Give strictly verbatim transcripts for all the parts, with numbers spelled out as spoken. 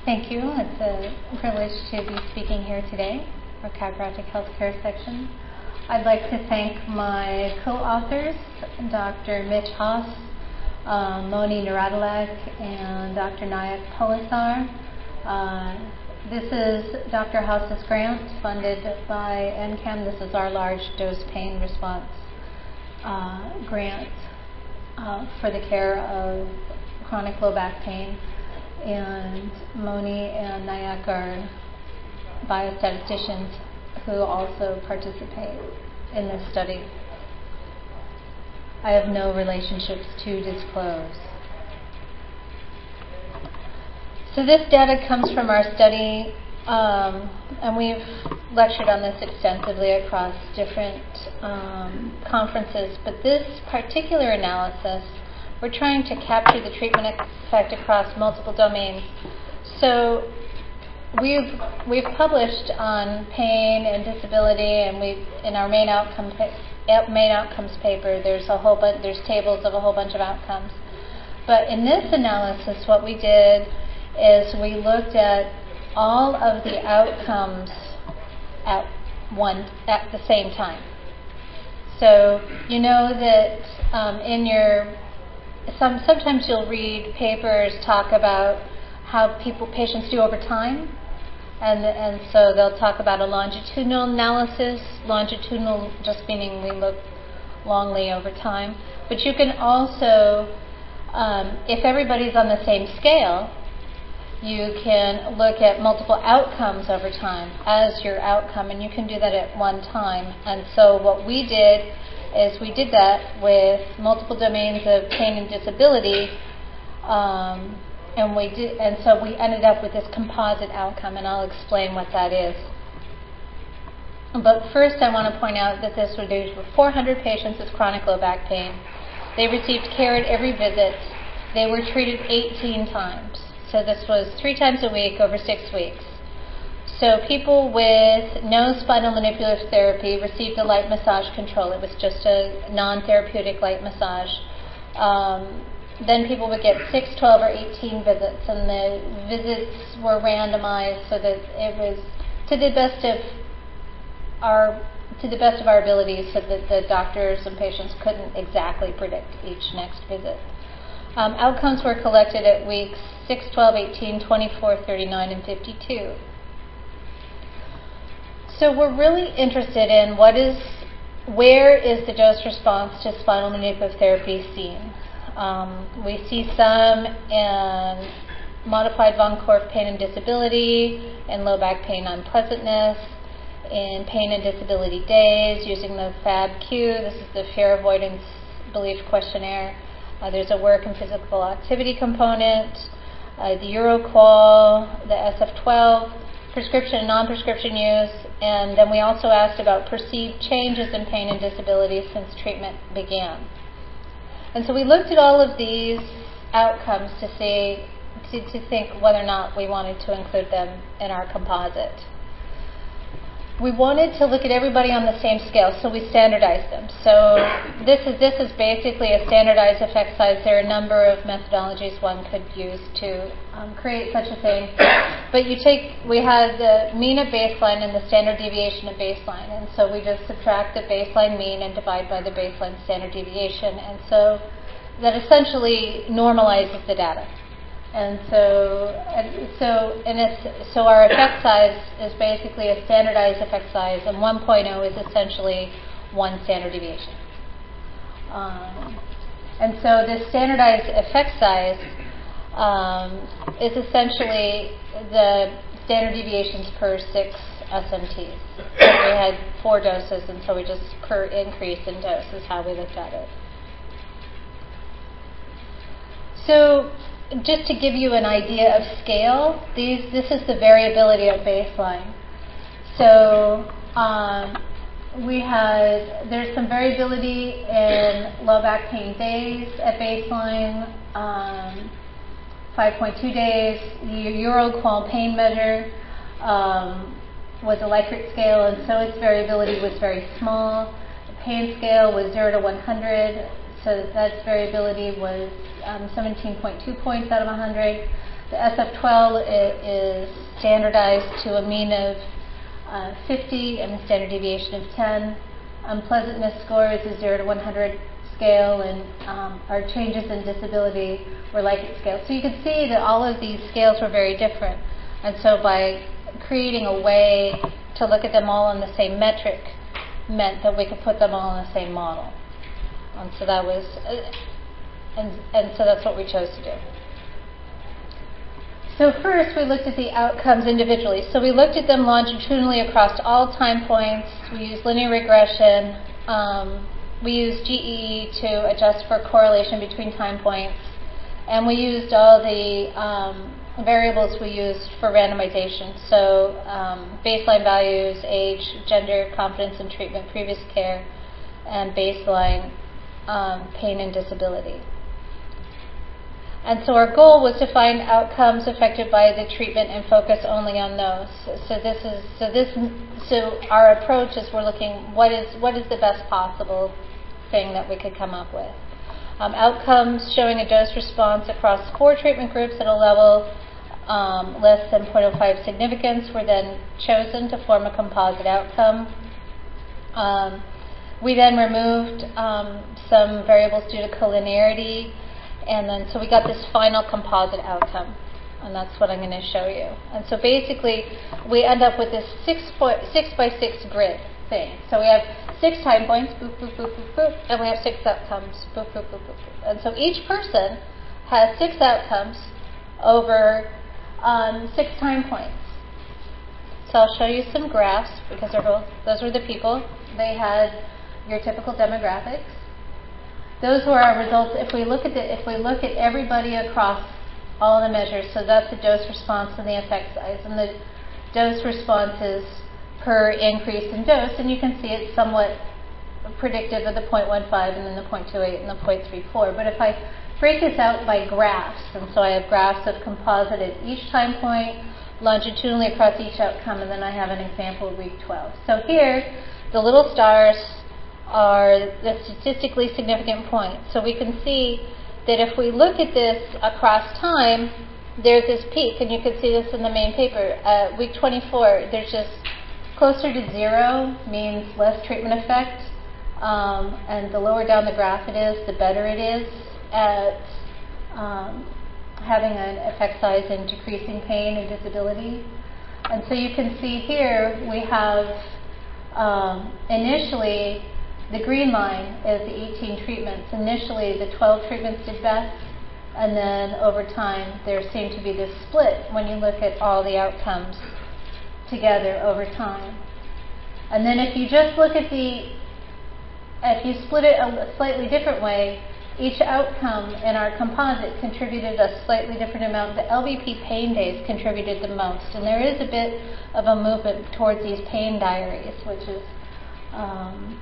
Thank you. It's a privilege to be speaking here today for Chiropractic Healthcare section. I'd like to thank my co-authors, Doctor Mitch Haas, uh, Moni Naradalek, and Doctor Nayak Polisar. Uh, this is Doctor Haas's grant funded by N C A M. This is our large dose pain response uh, grant uh, for the care of chronic low back pain. And Moni and Nayak are biostatisticians who also participate in this study. I have no relationships to disclose. So this data comes from our study, um, and we've lectured on this extensively across different um, conferences, but this particular analysis, we're trying to capture the treatment effect across multiple domains. So we've we've published on pain and disability, and we in our main outcome main outcomes paper. There's a whole bunch. There's tables of a whole bunch of outcomes. But in this analysis, what we did is we looked at all of the outcomes at one at the same time. So you know that um, in your Some, sometimes you'll read papers talk about how people patients do over time, and and so they'll talk about a longitudinal analysis. Longitudinal just meaning we look longly over time, but you can also, um, if everybody's on the same scale, you can look at multiple outcomes over time as your outcome, and you can do that at one time. And so what we did is we did that with multiple domains of pain and disability, um, and we did, and so we ended up with this composite outcome, and I'll explain what that is. But first, I want to point out that this was with four hundred patients with chronic low back pain. They received care at every visit. They were treated eighteen times. So this was three times a week over six weeks. So people with no spinal manipulative therapy received a light massage control. It was just a non-therapeutic light massage. Um, then people would get six, twelve, or eighteen visits, and the visits were randomized so that it was to the best of our to the best of our abilities, so that the doctors and patients couldn't exactly predict each next visit. Um, outcomes were collected at weeks six, twelve, eighteen, twenty-four, thirty-nine, and fifty-two. So we're really interested in what is, where is the dose response to spinal manipulative therapy seen? Um, we see some in modified von Korff pain and disability, in low back pain unpleasantness, in pain and disability days using the F A B Q. This is the Fear Avoidance Belief Questionnaire. Uh, there's a work and physical activity component, uh, the EuroQoL, the S F twelve, prescription and non-prescription use, and then we also asked about perceived changes in pain and disability since treatment began. And so we looked at all of these outcomes to see, to, to think whether or not we wanted to include them in our composite. We wanted to look at everybody on the same scale, so we standardized them. So this is this is basically a standardized effect size. There are a number of methodologies one could use to um, create such a thing. But you take, we had the mean at baseline and the standard deviation at baseline, and so we just subtract the baseline mean and divide by the baseline standard deviation, and so that essentially normalizes the data. And so, and so, and it's, so our effect size is basically a standardized effect size, and one point oh is essentially one standard deviation. Um, and so this standardized effect size um, is essentially the standard deviations per six S M Ts. So we had four doses, and so we just per increase in dose is how we looked at it. So, just to give you an idea of scale, these this is the variability at baseline. So um, we had there's some variability in low back pain days at baseline, um, five point two days. The EuroQoL pain measure um, was a Likert scale, and so its variability was very small. The pain scale was zero to one hundred. So that variability was um, seventeen point two points out of one hundred. The S F twelve is standardized to a mean of uh, fifty and a standard deviation of ten. Unpleasantness score is a zero to one hundred scale, and um, our changes in disability were Likert scale. So you can see that all of these scales were very different. And so by creating a way to look at them all on the same metric meant that we could put them all in the same model. And so that was, uh, and, and so that's what we chose to do. So first we looked at the outcomes individually. So we looked at them longitudinally across all time points. We used linear regression. Um, we used G E E to adjust for correlation between time points. And we used all the um, variables we used for randomization. So um, baseline values, age, gender, confidence in treatment, previous care, and baseline um, pain and disability. And so our goal was to find outcomes affected by the treatment and focus only on those. So this is so this so our approach is we're looking what is what is the best possible thing that we could come up with. Um, outcomes showing a dose response across four treatment groups at a level um, less than zero point zero five significance were then chosen to form a composite outcome. Um, we then removed um, some variables due to collinearity. And then, so we got this final composite outcome, and that's what I'm going to show you. And so basically, we end up with this six, point, six by six grid thing. So we have six time points, boop, boop, boop, boop, boop, and we have six outcomes, boop, boop, boop, boop, boop. And so each person has six outcomes over um, six time points. So I'll show you some graphs, because they're both, those were the people. They had your typical demographics. Those were our results. If we look at the, if we look at everybody across all the measures, so that's the dose response and the effect size, and the dose responses per increase in dose, and you can see it's somewhat predictive of the zero point one five and then the zero point two eight and the zero point three four. But if I break this out by graphs, and so I have graphs of composite at each time point, longitudinally across each outcome, and then I have an example of week twelve. So here, the little stars are the statistically significant points. So we can see that if we look at this across time, there's this peak, and you can see this in the main paper. Uh, week twenty-four, there's just closer to zero, means less treatment effect, um, and the lower down the graph it is, the better it is at um, having an effect size and decreasing pain and disability. And so you can see here we have um, initially the green line is the eighteen treatments. Initially, the twelve treatments did best, and then over time, there seemed to be this split when you look at all the outcomes together over time. And then if you just look at the, if you split it a slightly different way, each outcome in our composite contributed a slightly different amount. The L V P pain days contributed the most, and there is a bit of a movement towards these pain diaries, which is um,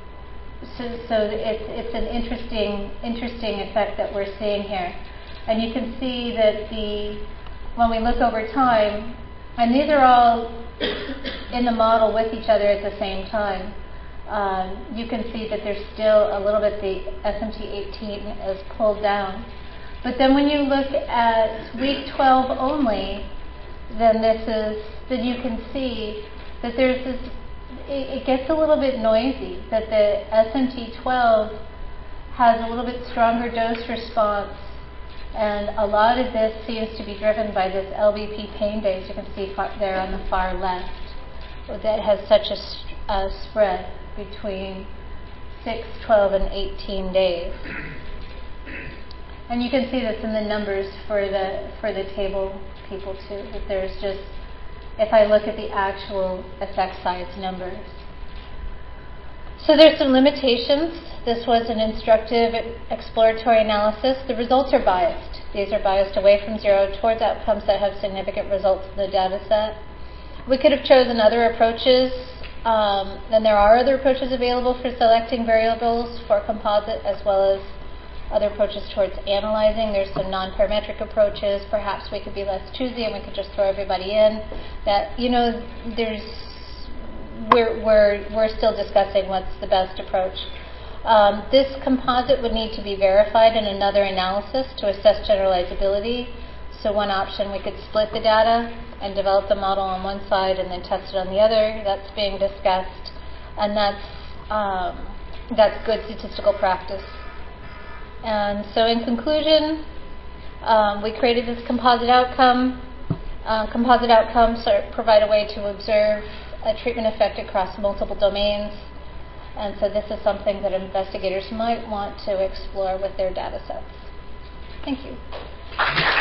So, so it's it's an interesting interesting effect that we're seeing here, and you can see that the when we look over time, and these are all in the model with each other at the same time. Um, you can see that there's still a little bit the S M T eighteen is pulled down, but then when you look at week twelve only, then this is then you can see that there's this. It gets a little bit noisy, that the S M T twelve has a little bit stronger dose response, and a lot of this seems to be driven by this L V P pain days. You can see far, there on the far left, that has such a, a spread between six, twelve, and eighteen days. And you can see this in the numbers for the for the table people too, that there's just, if I look at the actual effect size numbers. So there's some limitations. This was an instructive exploratory analysis. The results are biased. These are biased away from zero towards outcomes that have significant results in the data set. We could have chosen other approaches, um, and there are other approaches available for selecting variables for composite, as well as other approaches towards analyzing. There's some non-parametric approaches. Perhaps we could be less choosy and we could just throw everybody in. That, you know, there's we're we're we're still discussing what's the best approach. Um, this composite would need to be verified in another analysis to assess generalizability. So one option, we could split the data and develop the model on one side and then test it on the other. That's being discussed, and that's um, that's good statistical practice. And so in conclusion, um, we created this composite outcome. Uh, composite outcomes are, provide a way to observe a treatment effect across multiple domains. And so this is something that investigators might want to explore with their data sets. Thank you.